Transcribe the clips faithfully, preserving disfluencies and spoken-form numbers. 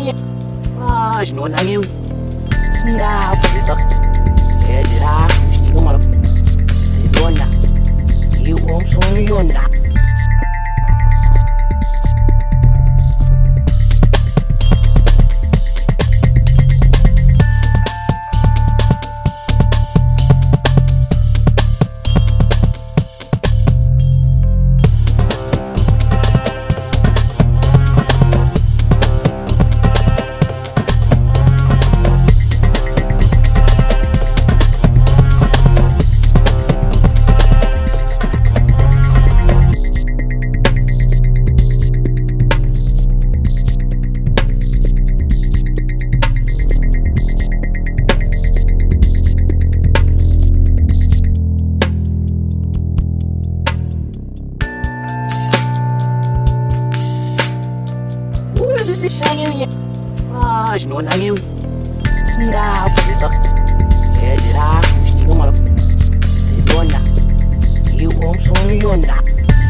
Ah, non è io. Mira, questo. E dirà, ci come lo. Si donna. Io non sono io. Ah, non è io. Mira, questo. E dirà, ci come lo. Si donna. Io non sono io.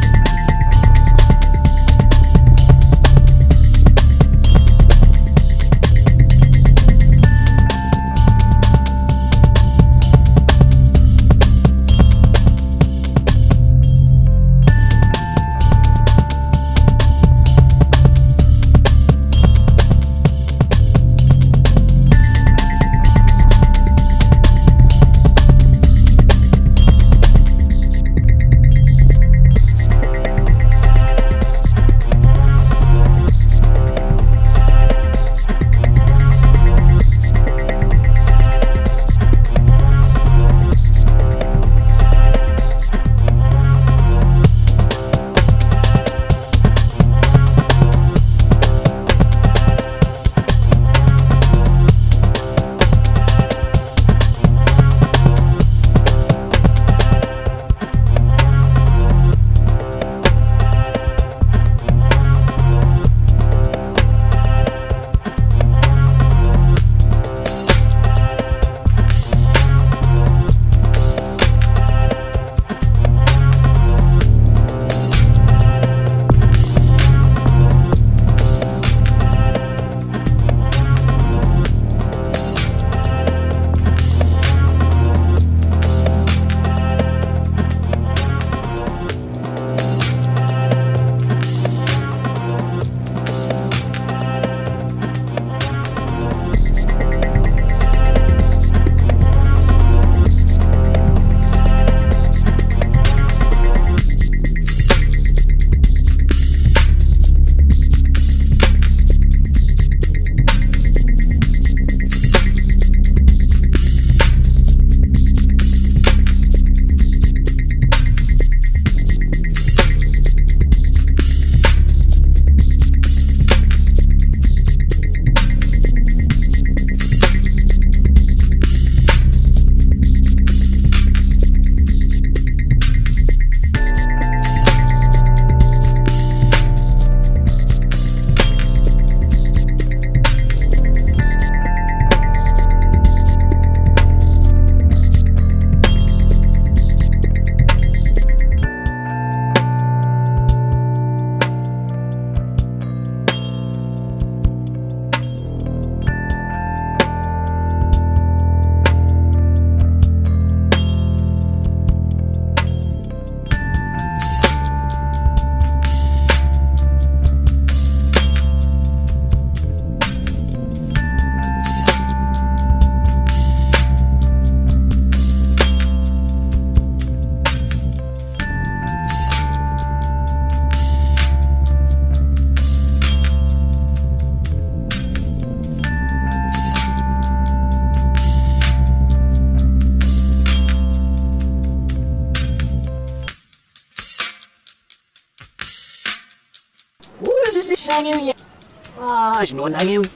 Ah, non è io.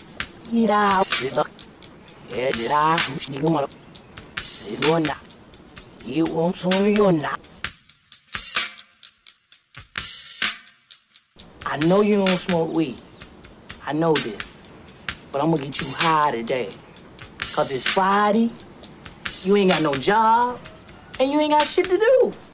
Mira, questo. E dirà, ci come lo. Si donna. Io non sono io. I know you don't smoke weed. I know this. But I'm gonna get you high today. Cause it's Friday, you ain't got no job, and you ain't got shit to do.